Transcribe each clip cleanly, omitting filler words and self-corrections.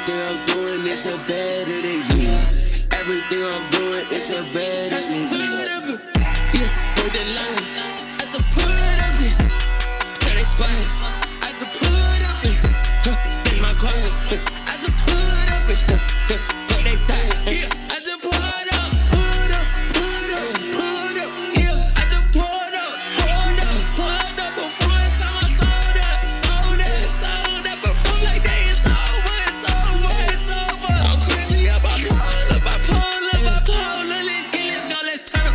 Everything I'm doing is a better than you. Everything I'm doing is a better than you. Yeah, hold the line. I said put up it. Say they spine. I said put up it. That's my client. I said put up it. But they die. Yeah, I said put up, put up, put up, put up. Yeah, I said put up, put up, put up. Before it's time I sold up, sold up, sold up. Before like that it's over, it's over, it's over. I'm crazy up, I'm bipolar, bipolar, bipolar. Let's get it, now let's turn up.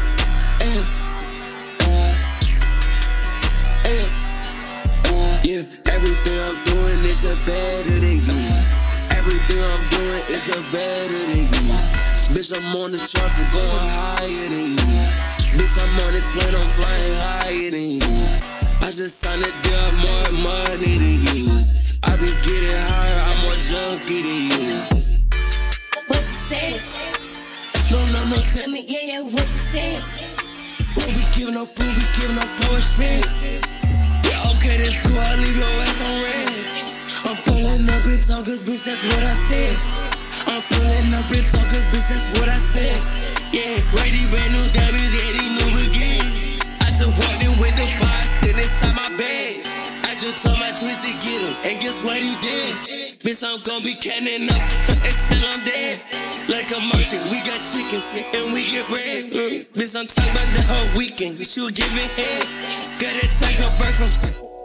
Yeah, everything I'm doing is a better than you. Everything I'm doing is a better than you. Bitch, I'm on the charts and going higher than you. Bitch, I'm on this plane, I'm flying higher than you. I just signed a deal, more money than you. I be getting higher, I'm more junkie than you. What you said? No, Tell me, yeah, what you said? when we giving up food, we giving up punishment. Yeah, okay, that's cool, I'll leave your ass on red. I'm pulling up in talkers, bitch, that's what I said. I'm pulling up in talkers, bitch, that's what I said. Yeah, right, these brand new diamonds, yeah, these new again. I just walked in with the fire sitting inside my bed. I just told my twins to get him, and guess what he did? Bitch, I'm gon' be canning up until I'm dead. Like a market, we got chickens and we get bread. Bitch, I'm talking about the whole weekend. She was giving head. Gotta take a break from.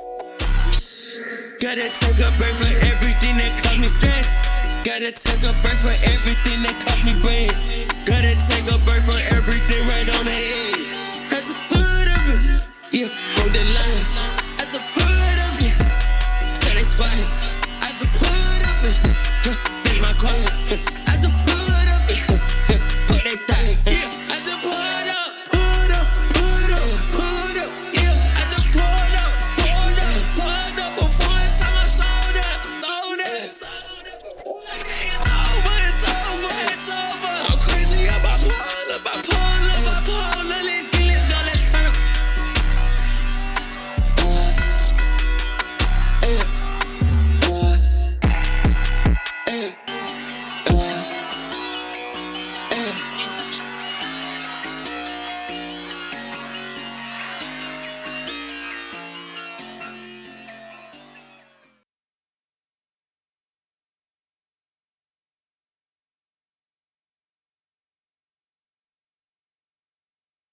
Gotta take a break for everything that caused me stress. Gotta take a break for everything that cost me bread. Gotta take a break for everything right on the edge.